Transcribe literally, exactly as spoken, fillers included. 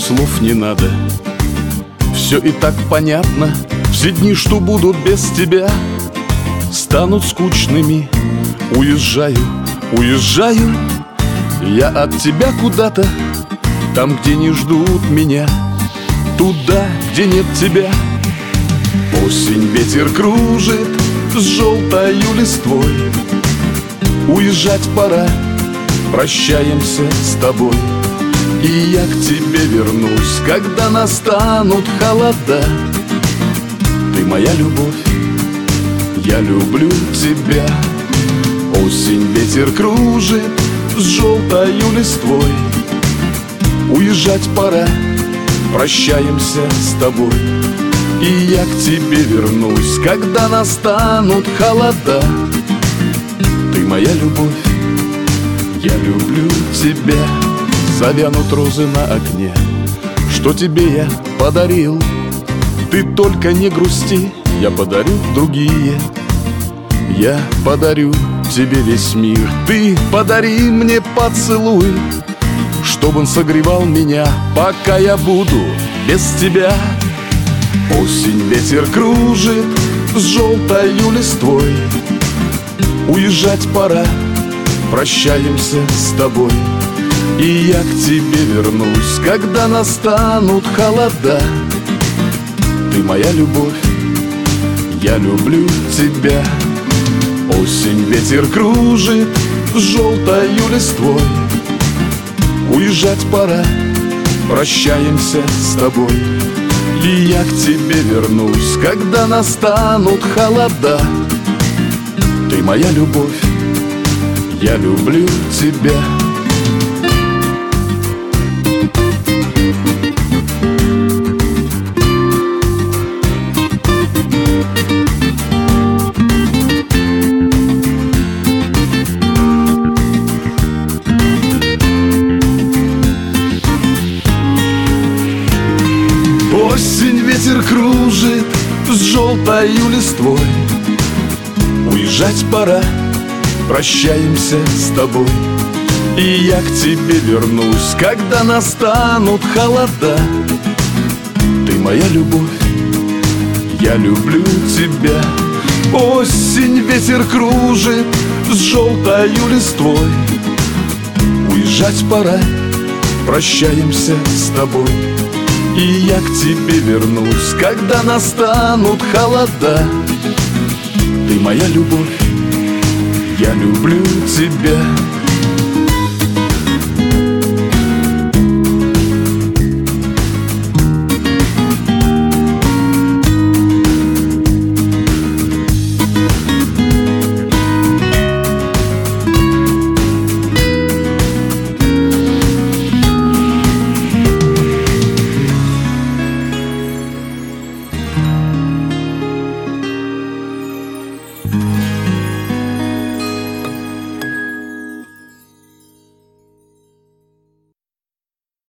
слов не надо. Все и так понятно. Все дни, что будут без тебя, станут скучными. Уезжаю, уезжаю я от тебя куда-то, там, где не ждут меня, туда, где нет тебя. Осень, ветер кружит с желтою листвой. Уезжать пора, прощаемся с тобой. И я к тебе вернусь, когда настанут холода. Ты моя любовь, я люблю тебя. Осень, ветер кружит с желтою листвой. Уезжать пора, прощаемся с тобой. И я к тебе вернусь, когда настанут холода. Ты моя любовь, я люблю тебя. Завянут розы на окне, что тебе я подарил. Ты только не грусти, я подарю другие. Я подарю тебе весь мир. Ты подари мне поцелуй, чтобы он согревал меня, пока я буду без тебя. Осень, ветер кружит с желтою листвой. Уезжать пора, прощаемся с тобой. И я к тебе вернусь, когда настанут холода. Ты моя любовь, я люблю тебя. Осень, ветер кружит с желтою листвой. Уезжать пора, прощаемся с тобой. И я к тебе вернусь, когда настанут холода. Ты моя любовь, я люблю тебя. Осень, ветер кружит с желтою листвой. Уезжать пора, прощаемся с тобой. И я к тебе вернусь, когда настанут холода. Ты моя любовь, я люблю тебя. Осень, ветер кружит с желтою листвой. Уезжать пора, прощаемся с тобой. И я к тебе вернусь, когда настанут холода. Ты моя любовь, я люблю тебя.